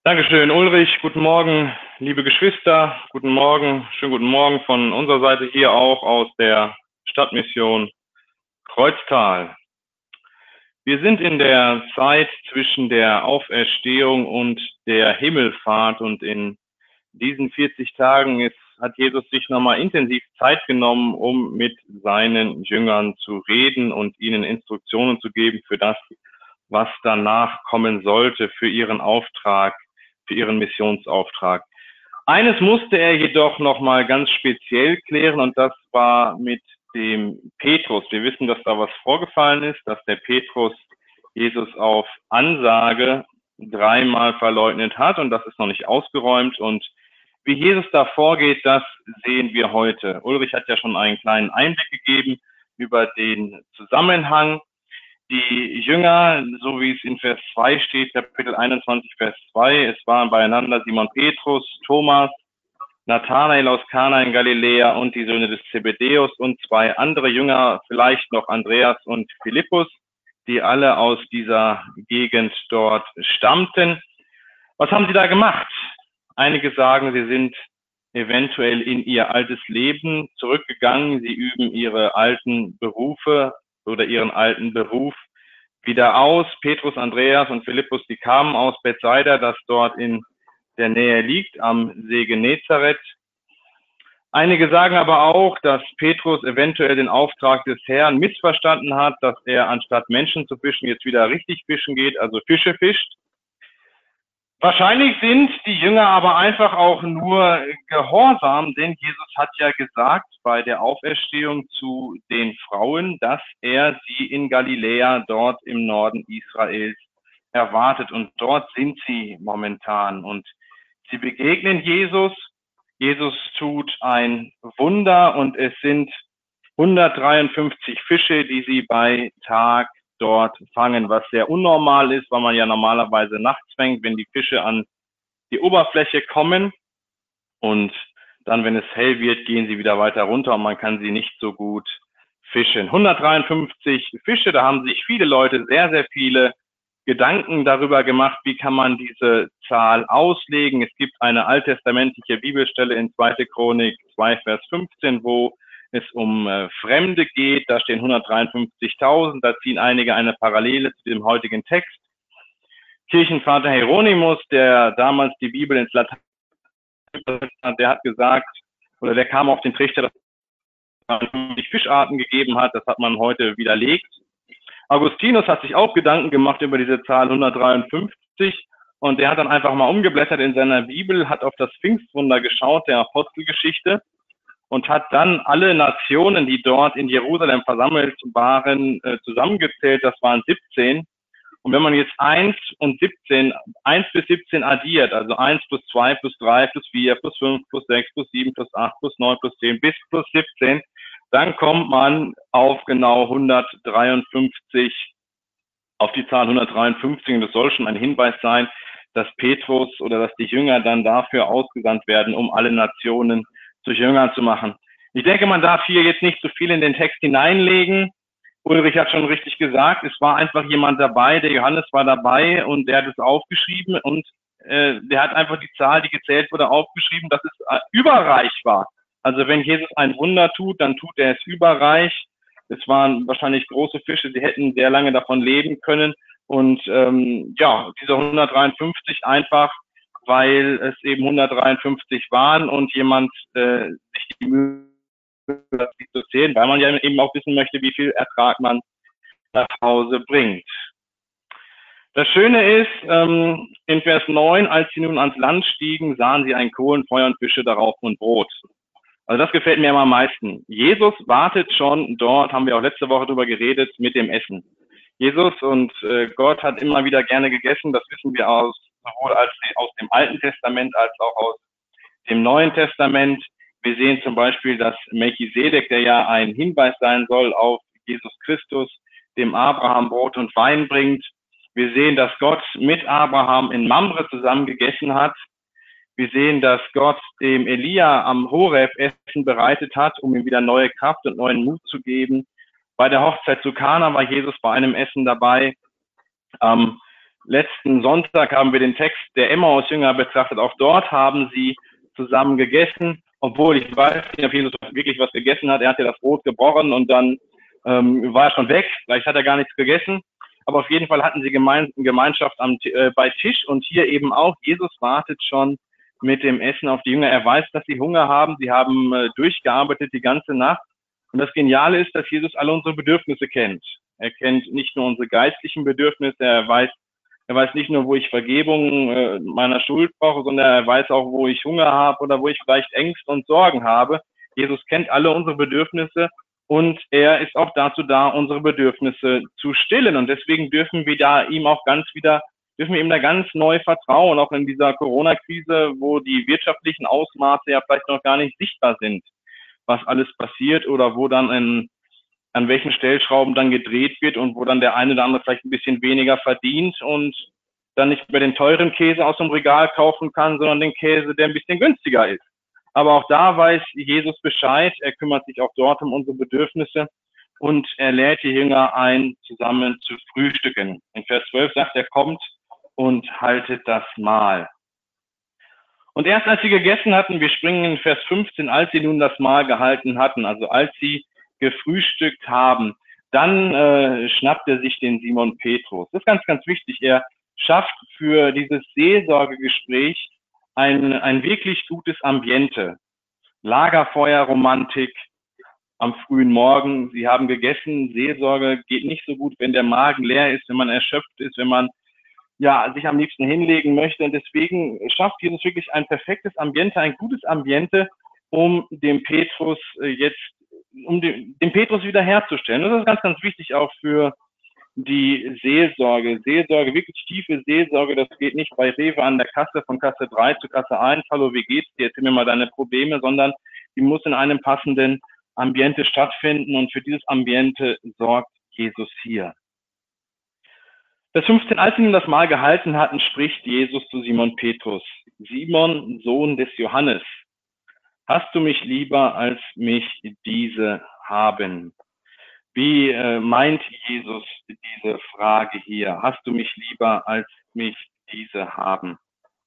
Dankeschön, Ulrich. Guten Morgen, liebe Geschwister. Guten Morgen, schönen guten Morgen von unserer Seite hier auch aus der Stadtmission Kreuztal. Wir sind in der Zeit zwischen der Auferstehung und der Himmelfahrt und in diesen 40 Tagen hat Jesus sich nochmal intensiv Zeit genommen, um mit seinen Jüngern zu reden und ihnen Instruktionen zu geben für das, was danach kommen sollte, für ihren Auftrag, für ihren Missionsauftrag. Eines musste er jedoch nochmal ganz speziell klären, und das war mit dem Petrus. Wir wissen, dass da was vorgefallen ist, dass der Petrus Jesus auf Ansage 3-mal verleugnet hat, und das ist noch nicht ausgeräumt. Und wie Jesus da vorgeht, das sehen wir heute. Ulrich hat ja schon einen kleinen Einblick gegeben über den Zusammenhang. Die Jünger, so wie es in Vers 2 steht, Kapitel 21, Vers 2, es waren beieinander Simon Petrus, Thomas, Nathanael aus Kana in Galiläa und die Söhne des Zebedäus und 2 andere Jünger, vielleicht noch Andreas und Philippus, die alle aus dieser Gegend dort stammten. Was haben sie da gemacht? Einige sagen, sie sind eventuell in ihr altes Leben zurückgegangen. Sie üben ihre alten Berufe oder ihren alten Beruf wieder aus. Petrus, Andreas und Philippus, die kamen aus Bethsaida, das dort in der Nähe liegt, am See Genezareth. Einige sagen aber auch, dass Petrus eventuell den Auftrag des Herrn missverstanden hat, dass er anstatt Menschen zu fischen jetzt wieder richtig fischen geht, also Fische fischt. Wahrscheinlich sind die Jünger aber einfach auch nur gehorsam, denn Jesus hat ja gesagt bei der Auferstehung zu den Frauen, dass er sie in Galiläa, dort im Norden Israels, erwartet. Und dort sind sie momentan. Und sie begegnen Jesus. Jesus tut ein Wunder und es sind 153 Fische, die sie bei Tag dort fangen, was sehr unnormal ist, weil man ja normalerweise nachts fängt, wenn die Fische an die Oberfläche kommen, und dann, wenn es hell wird, gehen sie wieder weiter runter und man kann sie nicht so gut fischen. 153 Fische, da haben sich viele Leute sehr, sehr viele Gedanken darüber gemacht, wie kann man diese Zahl auslegen. Es gibt eine alttestamentliche Bibelstelle in 2. Chronik 2, Vers 15, wo es um Fremde geht, da stehen 153.000, da ziehen einige eine Parallele zu dem heutigen Text. Kirchenvater Hieronymus, der damals die Bibel ins Latein, der hat gesagt, oder der kam auf den Trichter, dass es 50 Fischarten gegeben hat, das hat man heute widerlegt. Augustinus hat sich auch Gedanken gemacht über diese Zahl 153 und der hat dann einfach mal umgeblättert in seiner Bibel, hat auf das Pfingstwunder geschaut, der Apostelgeschichte, und hat dann alle Nationen, die dort in Jerusalem versammelt waren, zusammengezählt. Das waren 17. Und wenn man jetzt 1 bis 17 addiert, also 1 plus 2 plus 3 plus 4 plus 5 plus 6 plus 7 plus 8 plus 9 plus 10 bis plus 17, dann kommt man auf genau 153, auf die Zahl 153. Und das soll schon ein Hinweis sein, dass Petrus oder dass die Jünger dann dafür ausgesandt werden, um alle Nationen zu Jüngern zu machen. Ich denke, man darf hier jetzt nicht so viel in den Text hineinlegen. Ulrich hat schon richtig gesagt, es war einfach jemand dabei, der Johannes war dabei und der hat es aufgeschrieben und der hat einfach die Zahl, die gezählt wurde, aufgeschrieben, dass es überreich war. Also wenn Jesus ein Wunder tut, dann tut er es überreich. Es waren wahrscheinlich große Fische, sie hätten sehr lange davon leben können. Und diese 153 einfach, weil es eben 153 waren und jemand sich die Mühe hat, sie zu zählen, weil man ja eben auch wissen möchte, wie viel Ertrag man nach Hause bringt. Das Schöne ist, in Vers 9, als sie nun ans Land stiegen, sahen sie ein Kohlen, Feuer und Fische darauf und Brot. Also das gefällt mir immer am meisten. Jesus wartet schon dort, haben wir auch letzte Woche drüber geredet, mit dem Essen. Jesus und Gott hat immer wieder gerne gegessen, das wissen wir sowohl aus dem Alten Testament als auch aus dem Neuen Testament. Wir sehen zum Beispiel, dass Melchisedek, der ja ein Hinweis sein soll auf Jesus Christus, dem Abraham Brot und Wein bringt. Wir sehen, dass Gott mit Abraham in Mamre zusammen gegessen hat. Wir sehen, dass Gott dem Elia am Horeb Essen bereitet hat, um ihm wieder neue Kraft und neuen Mut zu geben. Bei der Hochzeit zu Kana war Jesus bei einem Essen dabei. letzten Sonntag haben wir den Text der Emmaus-Jünger betrachtet. Auch dort haben sie zusammen gegessen, obwohl ich weiß nicht, ob Jesus wirklich was gegessen hat. Er hat ja das Brot gebrochen und dann war er schon weg. Vielleicht hat er gar nichts gegessen. Aber auf jeden Fall hatten sie Gemeinschaft bei Tisch und hier eben auch. Jesus wartet schon mit dem Essen auf die Jünger. Er weiß, dass sie Hunger haben. Sie haben durchgearbeitet die ganze Nacht. Und das Geniale ist, dass Jesus alle unsere Bedürfnisse kennt. Er kennt nicht nur unsere geistlichen Bedürfnisse, er weiß nicht nur, wo ich Vergebung meiner Schuld brauche, sondern er weiß auch, wo ich Hunger habe oder wo ich vielleicht Ängste und Sorgen habe. Jesus kennt alle unsere Bedürfnisse und er ist auch dazu da, unsere Bedürfnisse zu stillen. Und deswegen dürfen wir ihm da ganz neu vertrauen, auch in dieser Corona-Krise, wo die wirtschaftlichen Ausmaße ja vielleicht noch gar nicht sichtbar sind, was alles passiert oder wo dann an welchen Stellschrauben dann gedreht wird und wo dann der eine oder andere vielleicht ein bisschen weniger verdient und dann nicht mehr den teuren Käse aus dem Regal kaufen kann, sondern den Käse, der ein bisschen günstiger ist. Aber auch da weiß Jesus Bescheid. Er kümmert sich auch dort um unsere Bedürfnisse und er lädt die Jünger ein, zusammen zu frühstücken. In Vers 12 sagt er, kommt und haltet das Mahl. Und erst als sie gegessen hatten, wir springen in Vers 15, als sie nun das Mahl gehalten hatten, also als sie gefrühstückt haben, dann schnappt er sich den Simon Petrus. Das ist ganz, ganz wichtig. Er schafft für dieses Seelsorgegespräch ein wirklich gutes Ambiente. Lagerfeuerromantik am frühen Morgen. Sie haben gegessen. Seelsorge geht nicht so gut, wenn der Magen leer ist, wenn man erschöpft ist, wenn man sich am liebsten hinlegen möchte. Und deswegen schafft Jesus wirklich ein perfektes Ambiente, ein gutes Ambiente, um dem Petrus den Petrus wiederherzustellen. Das ist ganz, ganz wichtig auch für die Seelsorge. Seelsorge, wirklich tiefe Seelsorge, das geht nicht bei Rewe an der Kasse von Kasse 3 zu Kasse 1. Hallo, wie geht's dir? Erzähl mir mal deine Probleme, sondern die muss in einem passenden Ambiente stattfinden und für dieses Ambiente sorgt Jesus hier. Vers 15, als sie nun das Mahl gehalten hatten, spricht Jesus zu Simon Petrus: Simon, Sohn des Johannes, hast du mich lieber, als mich diese haben? Wie meint Jesus diese Frage hier? Hast du mich lieber, als mich diese haben?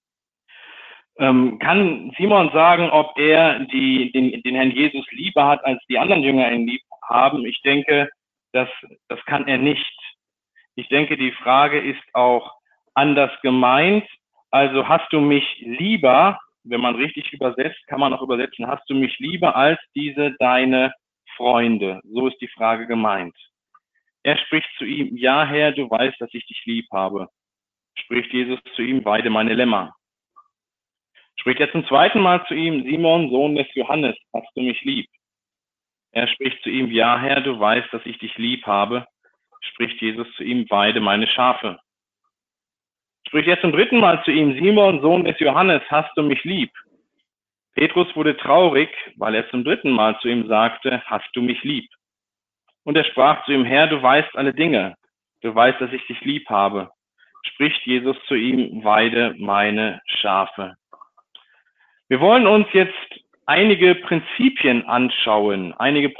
Kann Simon sagen, ob er den Herrn Jesus lieber hat, als die anderen Jünger ihn lieb haben? Ich denke, das kann er nicht. Ich denke, die Frage ist auch anders gemeint. Also hast du mich lieber, wenn man richtig übersetzt, kann man auch übersetzen, hast du mich lieber als diese deine Freunde? So ist die Frage gemeint. Er spricht zu ihm, ja Herr, du weißt, dass ich dich lieb habe. Spricht Jesus zu ihm, weide meine Lämmer. Spricht er zum zweiten Mal zu ihm, Simon, Sohn des Johannes, hast du mich lieb? Er spricht zu ihm, ja Herr, du weißt, dass ich dich lieb habe. Spricht Jesus zu ihm, weide meine Schafe. Spricht er zum dritten Mal zu ihm, Simon, Sohn des Johannes, hast du mich lieb? Petrus wurde traurig, weil er zum dritten Mal zu ihm sagte, hast du mich lieb? Und er sprach zu ihm, Herr, du weißt alle Dinge. Du weißt, dass ich dich lieb habe. Spricht Jesus zu ihm, weide meine Schafe. Wir wollen uns jetzt einige Prinzipien anschauen.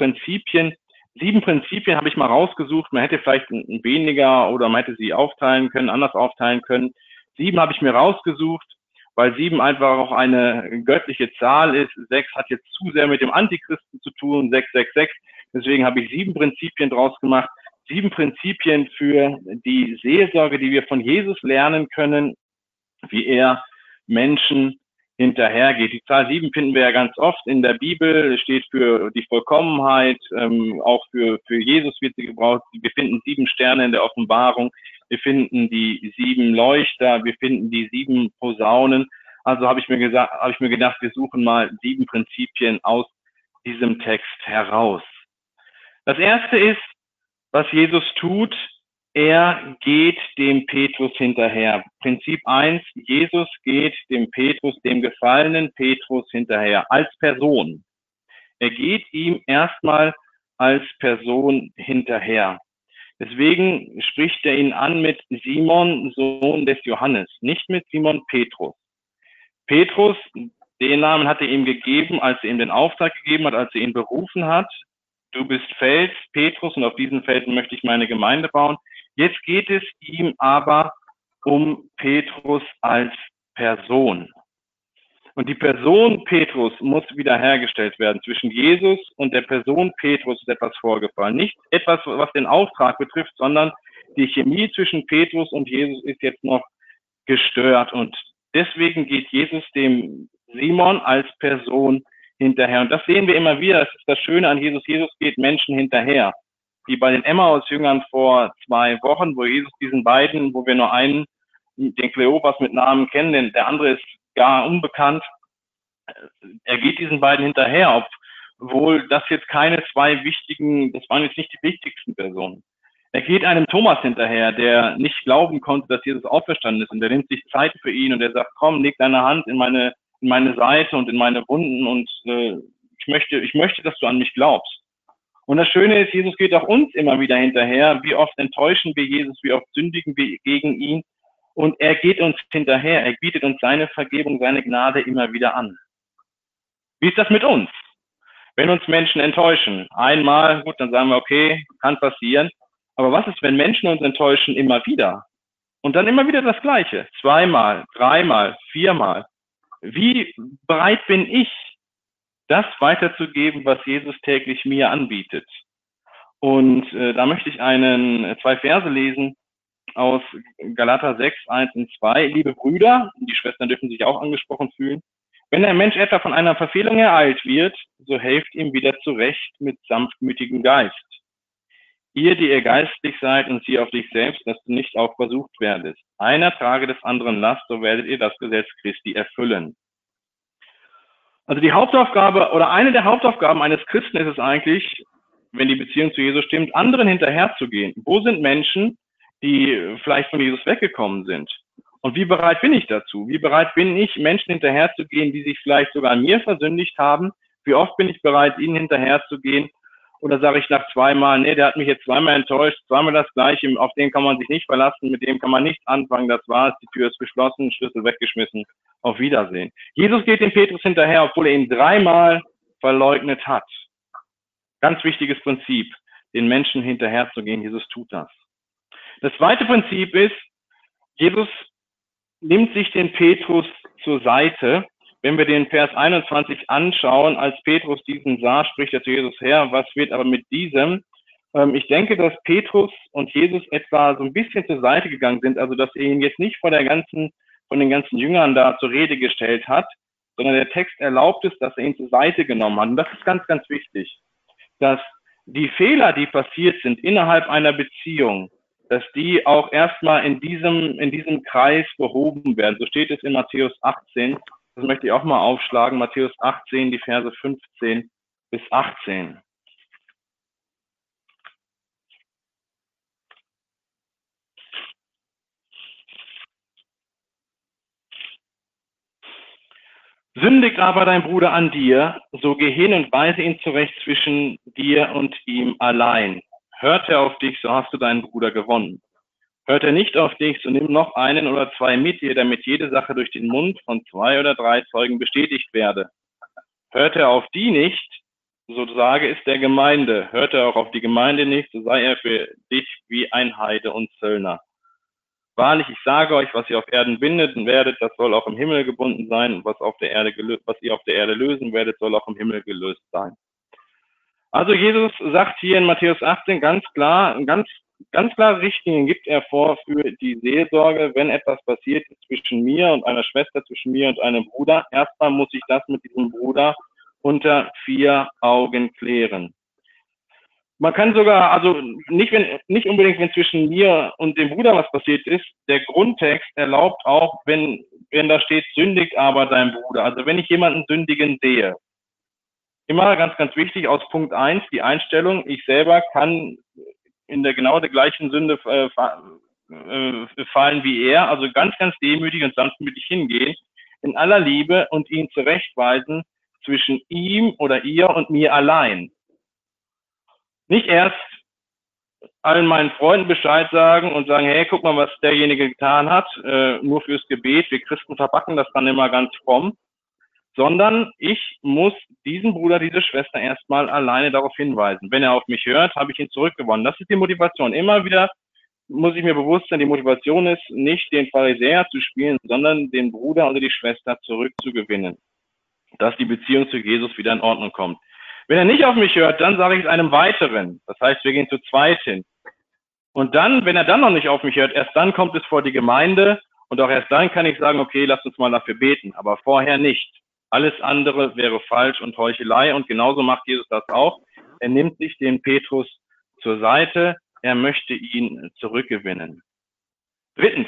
7 Prinzipien habe ich mal rausgesucht. Man hätte vielleicht weniger oder man hätte sie anders aufteilen können. 7 habe ich mir rausgesucht, weil 7 einfach auch eine göttliche Zahl ist. 6 hat jetzt zu sehr mit dem Antichristen zu tun, 666. Deswegen habe ich 7 Prinzipien draus gemacht. 7 Prinzipien für die Seelsorge, die wir von Jesus lernen können, wie er Menschen hinterhergeht. Die Zahl 7 finden wir ja ganz oft in der Bibel, steht für die Vollkommenheit, auch für Jesus wird sie gebraucht. Wir finden 7 Sterne in der Offenbarung, wir finden die 7 Leuchter, wir finden die 7 Posaunen. Also habe ich mir gedacht, wir suchen mal 7 Prinzipien aus diesem Text heraus. Das erste ist, was Jesus tut, er geht dem Petrus hinterher. Prinzip 1, Jesus geht dem Petrus, dem gefallenen Petrus hinterher, als Person. Er geht ihm erstmal als Person hinterher. Deswegen spricht er ihn an mit Simon, Sohn des Johannes, nicht mit Simon Petrus. Petrus, den Namen hat er ihm gegeben, als er ihm den Auftrag gegeben hat, als er ihn berufen hat. Du bist Fels, Petrus, und auf diesen Felsen möchte ich meine Gemeinde bauen. Jetzt geht es ihm aber um Petrus als Person. Und die Person Petrus muss wiederhergestellt werden. Zwischen Jesus und der Person Petrus ist etwas vorgefallen. Nicht etwas, was den Auftrag betrifft, sondern die Chemie zwischen Petrus und Jesus ist jetzt noch gestört. Und deswegen geht Jesus dem Simon als Person hinterher. Und das sehen wir immer wieder. Das ist das Schöne an Jesus. Jesus geht Menschen hinterher. Wie bei den Emmaus-Jüngern vor 2 Wochen, wo Jesus diesen beiden, wo wir nur einen, den Kleopas mit Namen kennen, denn der andere ist gar unbekannt. Er geht diesen beiden hinterher, obwohl das jetzt keine 2 wichtigen, das waren jetzt nicht die wichtigsten Personen. Er geht einem Thomas hinterher, der nicht glauben konnte, dass Jesus auferstanden ist, und der nimmt sich Zeit für ihn und er sagt, komm, leg deine Hand in meine Seite und in meine Wunden und ich möchte, dass du an mich glaubst. Und das Schöne ist, Jesus geht auch uns immer wieder hinterher. Wie oft enttäuschen wir Jesus, wie oft sündigen wir gegen ihn. Und er geht uns hinterher. Er bietet uns seine Vergebung, seine Gnade immer wieder an. Wie ist das mit uns? Wenn uns Menschen enttäuschen, einmal, gut, dann sagen wir, okay, kann passieren. Aber was ist, wenn Menschen uns enttäuschen immer wieder? Und dann immer wieder das Gleiche. 2-mal, 3-mal, 4-mal. Wie bereit bin ich, das weiterzugeben, was Jesus täglich mir anbietet? Und da möchte ich 2 Verse lesen aus Galater 6, 1 und 2. Liebe Brüder, die Schwestern dürfen sich auch angesprochen fühlen, wenn ein Mensch etwa von einer Verfehlung ereilt wird, so helft ihm wieder zurecht mit sanftmütigem Geist. Ihr, die ihr geistlich seid, und sieh auf dich selbst, dass du nicht auch versucht werdest. Einer trage des anderen Last, so werdet ihr das Gesetz Christi erfüllen. Also die Hauptaufgabe oder eine der Hauptaufgaben eines Christen ist es eigentlich, wenn die Beziehung zu Jesus stimmt, anderen hinterherzugehen. Wo sind Menschen, die vielleicht von Jesus weggekommen sind? Und wie bereit bin ich dazu? Wie bereit bin ich, Menschen hinterherzugehen, die sich vielleicht sogar an mir versündigt haben? Wie oft bin ich bereit, ihnen hinterherzugehen? Oder sage ich nach 2-mal, nee, der hat mich jetzt 2-mal enttäuscht, 2-mal das Gleiche, auf den kann man sich nicht verlassen, mit dem kann man nichts anfangen, das war's, die Tür ist geschlossen, Schlüssel weggeschmissen, auf Wiedersehen. Jesus geht dem Petrus hinterher, obwohl er ihn 3-mal verleugnet hat. Ganz wichtiges Prinzip, den Menschen hinterherzugehen, Jesus tut das. Das zweite Prinzip ist, Jesus nimmt sich den Petrus zur Seite. Wenn wir den Vers 21 anschauen, als Petrus diesen sah, spricht er zu Jesus, Herr, was wird aber mit diesem? Ich denke, dass Petrus und Jesus etwa so ein bisschen zur Seite gegangen sind, also dass er ihn jetzt nicht von den ganzen Jüngern da zur Rede gestellt hat, sondern der Text erlaubt es, dass er ihn zur Seite genommen hat. Und das ist ganz, ganz wichtig, dass die Fehler, die passiert sind innerhalb einer Beziehung, dass die auch erstmal in diesem Kreis behoben werden. So steht es in Matthäus 18. Das möchte ich auch mal aufschlagen. Matthäus 18, die Verse 15 bis 18. Sündigt aber dein Bruder an dir, so geh hin und weise ihn zurecht zwischen dir und ihm allein. Hört er auf dich, so hast du deinen Bruder gewonnen. Hört er nicht auf dich, so nimm noch 1 oder 2 mit dir, damit jede Sache durch den Mund von 2 oder 3 Zeugen bestätigt werde. Hört er auf die nicht, so sage es der Gemeinde. Hört er auch auf die Gemeinde nicht, so sei er für dich wie ein Heide und Zöllner. Wahrlich, ich sage euch, was ihr auf Erden bindet werdet, das soll auch im Himmel gebunden sein, und was ihr auf der Erde lösen werdet, soll auch im Himmel gelöst sein. Also Jesus sagt hier in Matthäus 18 ganz klare Richtlinien gibt er vor für die Seelsorge, wenn etwas passiert zwischen mir und einer Schwester, zwischen mir und einem Bruder. Erstmal muss ich das mit diesem Bruder unter 4 Augen klären. Man kann sogar, also nicht unbedingt, wenn zwischen mir und dem Bruder was passiert ist, der Grundtext erlaubt auch, wenn da steht, sündigt aber dein Bruder. Also wenn ich jemanden sündigen sehe, immer ganz, ganz wichtig, aus Punkt 1, die Einstellung, ich selber kann in der genau der gleichen Sünde fallen wie er, also ganz, ganz demütig und sanftmütig hingehen, in aller Liebe und ihn zurechtweisen zwischen ihm oder ihr und mir allein. Nicht erst allen meinen Freunden Bescheid sagen und sagen, hey, guck mal, was derjenige getan hat, nur fürs Gebet, wir Christen verpacken das dann immer ganz fromm, sondern ich muss diesen Bruder, diese Schwester erstmal alleine darauf hinweisen. Wenn er auf mich hört, habe ich ihn zurückgewonnen. Das ist die Motivation. Immer wieder muss ich mir bewusst sein, die Motivation ist, nicht den Pharisäer zu spielen, sondern den Bruder oder die Schwester zurückzugewinnen, dass die Beziehung zu Jesus wieder in Ordnung kommt. Wenn er nicht auf mich hört, dann sage ich es einem weiteren. Das heißt, wir gehen zu zweit hin. Und dann, wenn er dann noch nicht auf mich hört, erst dann kommt es vor die Gemeinde und auch erst dann kann ich sagen, okay, lasst uns mal dafür beten, aber vorher nicht. Alles andere wäre falsch und Heuchelei und genauso macht Jesus das auch. Er nimmt sich den Petrus zur Seite, er möchte ihn zurückgewinnen. Drittes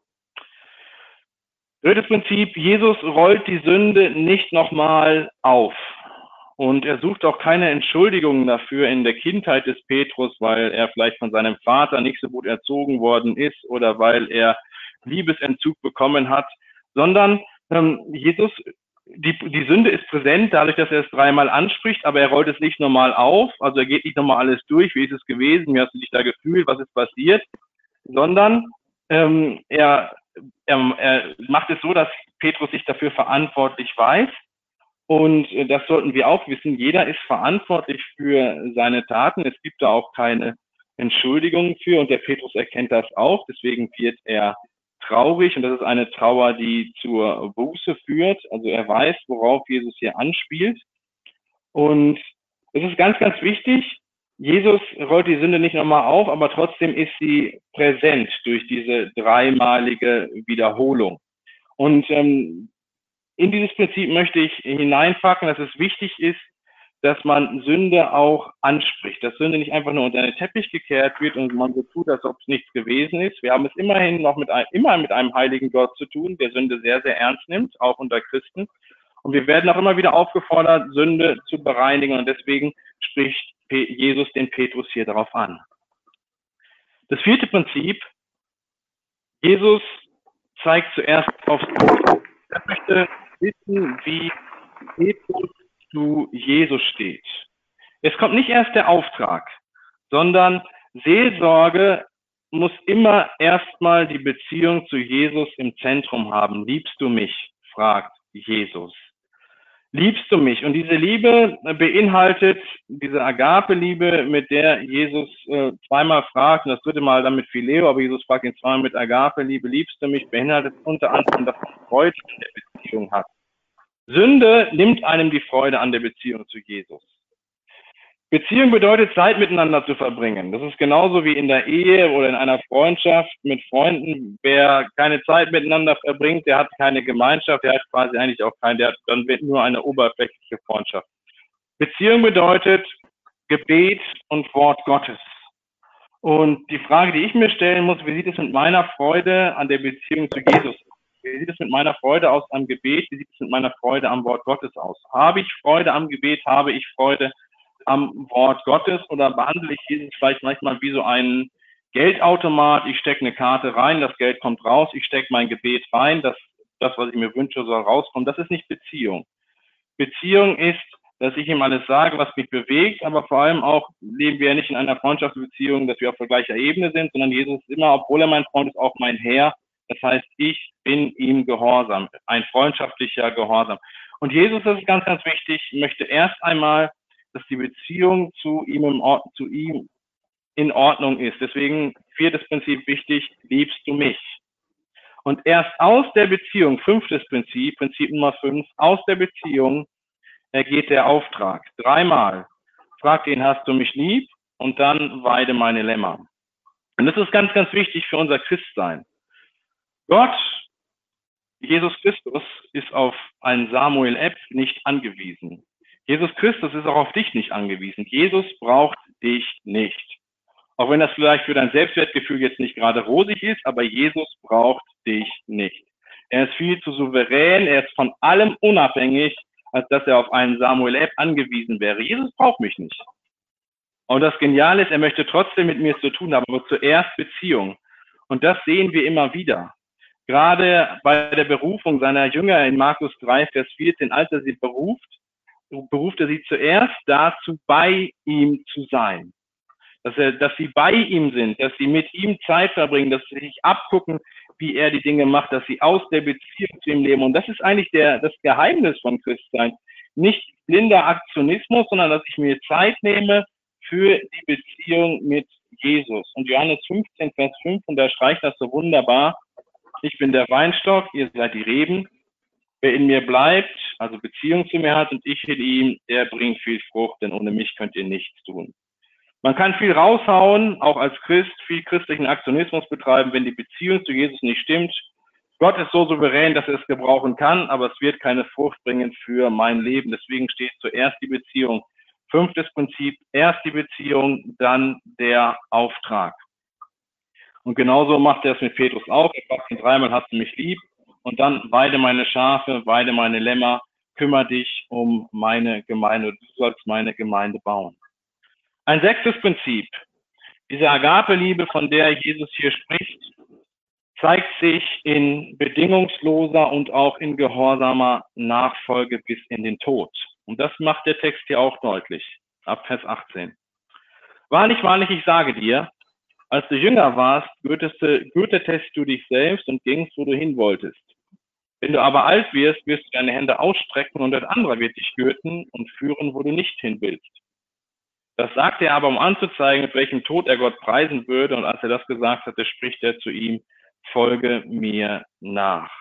Prinzip, Jesus rollt die Sünde nicht nochmal auf. Und er sucht auch keine Entschuldigungen dafür in der Kindheit des Petrus, weil er vielleicht von seinem Vater nicht so gut erzogen worden ist oder weil er Liebesentzug bekommen hat, sondern Jesus, die Sünde ist präsent, dadurch, dass er es dreimal anspricht, aber er rollt es nicht nochmal auf, also er geht nicht nochmal alles durch, wie ist es gewesen, wie hast du dich da gefühlt, was ist passiert, sondern er macht es so, dass Petrus sich dafür verantwortlich weiß. Und das sollten wir auch wissen. Jeder ist verantwortlich für seine Taten. Es gibt da auch keine Entschuldigung für. Und der Petrus erkennt das auch. Deswegen wird er traurig. Und das ist eine Trauer, die zur Buße führt. Also er weiß, worauf Jesus hier anspielt. Und es ist ganz, ganz wichtig. Jesus rollt die Sünde nicht nochmal auf, aber trotzdem ist sie präsent durch diese dreimalige Wiederholung. Und in dieses Prinzip möchte ich hineinpacken, dass es wichtig ist, dass man Sünde auch anspricht, dass Sünde nicht einfach nur unter den Teppich gekehrt wird und man so tut, als ob es nichts gewesen ist. Wir haben es immerhin noch mit einem heiligen Gott zu tun, der Sünde sehr, sehr ernst nimmt, auch unter Christen. Und wir werden auch immer wieder aufgefordert, Sünde zu bereinigen und deswegen spricht Jesus den Petrus hier darauf an. Das vierte Prinzip, Jesus zeigt zuerst aufs Tod. Er möchte wissen, wie Petrus zu Jesus steht. Es kommt nicht erst der Auftrag, sondern Seelsorge muss immer erstmal die Beziehung zu Jesus im Zentrum haben. Liebst du mich? Fragt Jesus. Liebst du mich? Und diese Liebe beinhaltet diese Agape-Liebe, mit der Jesus zweimal fragt, und das dritte Mal dann mit Phileo, aber Jesus fragt ihn zweimal mit Agape-Liebe, liebst du mich? Beinhaltet unter anderem, dass man Freude an der Beziehung hat. Sünde nimmt einem die Freude an der Beziehung zu Jesus. Beziehung bedeutet, Zeit miteinander zu verbringen. Das ist genauso wie in der Ehe oder in einer Freundschaft mit Freunden. Wer keine Zeit miteinander verbringt, der hat keine Gemeinschaft, der hat quasi eigentlich auch dann wird nur eine oberflächliche Freundschaft. Beziehung bedeutet Gebet und Wort Gottes. Und die Frage, die ich mir stellen muss, wie sieht es mit meiner Freude an der Beziehung zu Jesus aus? Wie sieht es mit meiner Freude aus am Gebet? Wie sieht es mit meiner Freude am Wort Gottes aus? Habe ich Freude am Gebet? Habe ich Freude am Wort Gottes oder behandle ich Jesus vielleicht manchmal wie so einen Geldautomat? Ich stecke eine Karte rein, das Geld kommt raus, ich stecke mein Gebet rein, das, was ich mir wünsche, soll rauskommen. Das ist nicht Beziehung. Beziehung ist, dass ich ihm alles sage, was mich bewegt, aber vor allem auch leben wir ja nicht in einer Freundschaftsbeziehung, dass wir auf der gleichen Ebene sind, sondern Jesus ist immer, obwohl er mein Freund ist, auch mein Herr. Das heißt, ich bin ihm gehorsam, ein freundschaftlicher Gehorsam. Und Jesus, das ist ganz, ganz wichtig, möchte erst einmal, dass die Beziehung zu ihm in Ordnung ist. Deswegen viertes Prinzip wichtig, liebst du mich? Und erst aus der Beziehung, fünftes Prinzip, Prinzip Nummer 5, aus der Beziehung ergeht der Auftrag. Dreimal fragt ihn, hast du mich lieb? Und dann weide meine Lämmer. Und das ist ganz, ganz wichtig für unser Christsein. Gott, Jesus Christus, ist auf einen Samuel-App nicht angewiesen. Jesus Christus ist auch auf dich nicht angewiesen. Jesus braucht dich nicht. Auch wenn das vielleicht für dein Selbstwertgefühl jetzt nicht gerade rosig ist, aber Jesus braucht dich nicht. Er ist viel zu souverän, er ist von allem unabhängig, als dass er auf einen Samuel-App angewiesen wäre. Jesus braucht mich nicht. Und das Geniale ist, er möchte trotzdem mit mir zu tun haben, aber zuerst Beziehung. Und das sehen wir immer wieder. Gerade bei der Berufung seiner Jünger in Markus 3, Vers 14, als er sie beruft er sie zuerst dazu, bei ihm zu sein. Dass sie bei ihm sind, dass sie mit ihm Zeit verbringen, dass sie sich abgucken, wie er die Dinge macht, dass sie aus der Beziehung zu ihm leben. Und das ist eigentlich das Geheimnis von Christsein. Nicht blinder Aktionismus, sondern dass ich mir Zeit nehme für die Beziehung mit Jesus. Und Johannes 15, Vers 5 unterstreicht das so wunderbar. Ich bin der Weinstock, ihr seid die Reben. Wer in mir bleibt, also Beziehung zu mir hat und ich in ihm, der bringt viel Frucht, denn ohne mich könnt ihr nichts tun. Man kann viel raushauen, auch als Christ, viel christlichen Aktionismus betreiben, wenn die Beziehung zu Jesus nicht stimmt. Gott ist so souverän, dass er es gebrauchen kann, aber es wird keine Frucht bringen für mein Leben. Deswegen steht zuerst die Beziehung. 5. Prinzip, erst die Beziehung, dann der Auftrag. Und genauso macht er es mit Petrus auch. Er sagt ihn 3-mal, hast du mich lieb? Und dann, weide meine Schafe, weide meine Lämmer, kümmere dich um meine Gemeinde. Du sollst meine Gemeinde bauen. Ein 6. Prinzip. Diese Agape-Liebe, von der Jesus hier spricht, zeigt sich in bedingungsloser und auch in gehorsamer Nachfolge bis in den Tod. Und das macht der Text hier auch deutlich, ab Vers 18. Wahrlich, wahrlich, ich sage dir, als du jünger warst, gürtetest du dich selbst und gingst, wo du hin wolltest. Wenn du aber alt wirst, wirst du deine Hände ausstrecken und ein anderer wird dich gürten und führen, wo du nicht hin willst. Das sagte er aber, um anzuzeigen, mit welchem Tod er Gott preisen würde. Und als er das gesagt hatte, spricht er zu ihm, folge mir nach.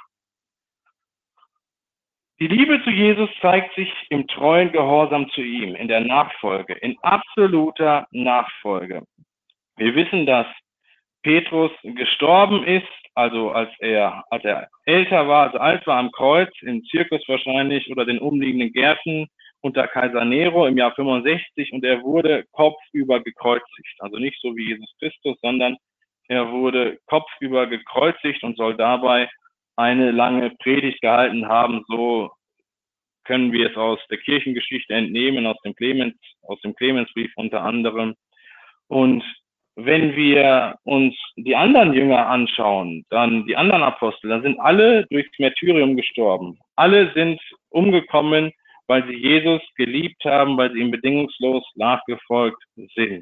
Die Liebe zu Jesus zeigt sich im treuen Gehorsam zu ihm, in der Nachfolge, in absoluter Nachfolge. Wir wissen, dass Petrus gestorben ist, also als er älter war, also alt war am Kreuz, im Zirkus wahrscheinlich oder den umliegenden Gärten unter Kaiser Nero im Jahr 65, und er wurde kopfüber gekreuzigt. Also nicht so wie Jesus Christus, sondern er wurde kopfüber gekreuzigt und soll dabei eine lange Predigt gehalten haben. So können wir es aus der Kirchengeschichte entnehmen, aus dem Clemensbrief unter anderem. Und wenn wir uns die anderen Jünger anschauen, dann die anderen Apostel, dann sind alle durchs Märtyrium gestorben. Alle sind umgekommen, weil sie Jesus geliebt haben, weil sie ihm bedingungslos nachgefolgt sind.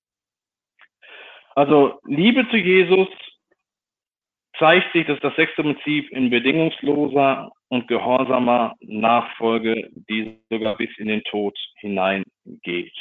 Also Liebe zu Jesus zeigt sich, dass das 6. Prinzip in bedingungsloser und gehorsamer Nachfolge, die sogar bis in den Tod hineingeht.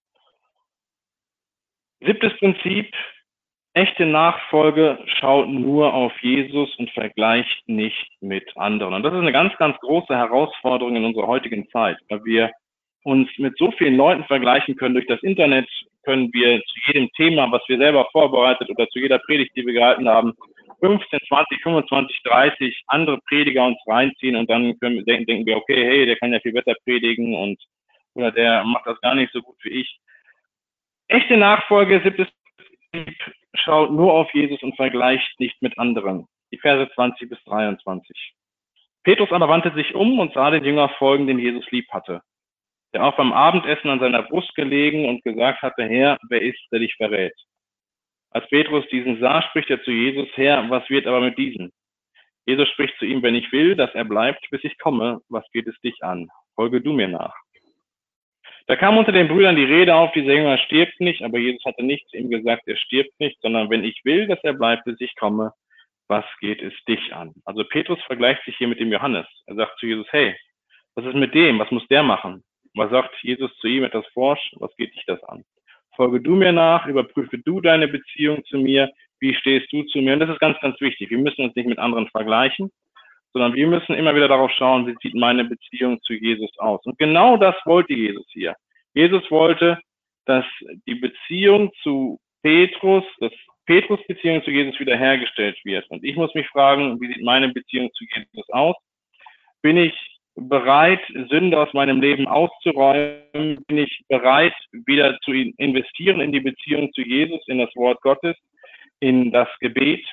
7. Prinzip, echte Nachfolge schaut nur auf Jesus und vergleicht nicht mit anderen. Und das ist eine ganz, ganz große Herausforderung in unserer heutigen Zeit, weil wir uns mit so vielen Leuten vergleichen können. Durch das Internet können wir zu jedem Thema, was wir selber vorbereitet oder zu jeder Predigt, die wir gehalten haben, 15, 20, 25, 30 andere Prediger uns reinziehen, und dann denken wir, okay, hey, der kann ja viel besser predigen oder der macht das gar nicht so gut wie ich. Echte Nachfolge, 7. Prinzip, schaut nur auf Jesus und vergleicht nicht mit anderen. Die Verse 20 bis 23. Petrus aber wandte sich um und sah den Jünger folgen, den Jesus lieb hatte, der auch beim Abendessen an seiner Brust gelegen und gesagt hatte, Herr, wer ist, der dich verrät? Als Petrus diesen sah, spricht er zu Jesus, Herr, was wird aber mit diesem? Jesus spricht zu ihm, wenn ich will, dass er bleibt, bis ich komme, was geht es dich an? Folge du mir nach. Da kam unter den Brüdern die Rede auf, dieser Jünger stirbt nicht, aber Jesus hatte nicht zu ihm gesagt, er stirbt nicht, sondern wenn ich will, dass er bleibt, bis ich komme, was geht es dich an? Also Petrus vergleicht sich hier mit dem Johannes. Er sagt zu Jesus, hey, was ist mit dem? Was muss der machen? Was sagt Jesus zu ihm etwas forsch? Was geht dich das an? Folge du mir nach, überprüfe du deine Beziehung zu mir, wie stehst du zu mir? Und das ist ganz, ganz wichtig. Wir müssen uns nicht mit anderen vergleichen, sondern wir müssen immer wieder darauf schauen, wie sieht meine Beziehung zu Jesus aus. Und genau das wollte Jesus hier. Jesus wollte, dass die Beziehung zu Petrus, dass Petrus' Beziehung zu Jesus wiederhergestellt wird. Und ich muss mich fragen, wie sieht meine Beziehung zu Jesus aus? Bin ich bereit, Sünde aus meinem Leben auszuräumen? Bin ich bereit, wieder zu investieren in die Beziehung zu Jesus, in das Wort Gottes, in das Gebet?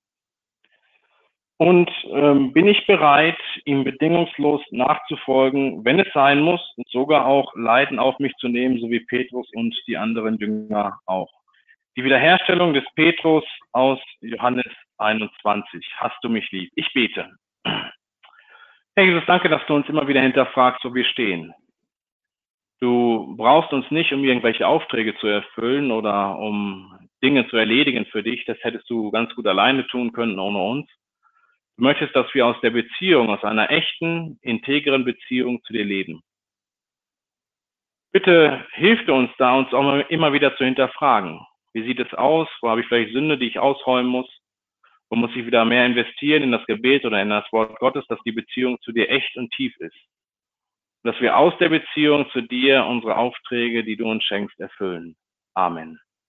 Und bin ich bereit, ihm bedingungslos nachzufolgen, wenn es sein muss, und sogar auch Leiden auf mich zu nehmen, so wie Petrus und die anderen Jünger auch. Die Wiederherstellung des Petrus aus Johannes 21. Hast du mich lieb? Ich bete. Herr Jesus, danke, dass du uns immer wieder hinterfragst, wo wir stehen. Du brauchst uns nicht, um irgendwelche Aufträge zu erfüllen oder um Dinge zu erledigen für dich. Das hättest du ganz gut alleine tun können, ohne uns. Du möchtest, dass wir aus der Beziehung, aus einer echten, integren Beziehung zu dir leben. Bitte hilft uns da, uns auch immer wieder zu hinterfragen. Wie sieht es aus? Wo habe ich vielleicht Sünde, die ich ausräumen muss? Wo muss ich wieder mehr investieren in das Gebet oder in das Wort Gottes, dass die Beziehung zu dir echt und tief ist? Dass wir aus der Beziehung zu dir unsere Aufträge, die du uns schenkst, erfüllen. Amen.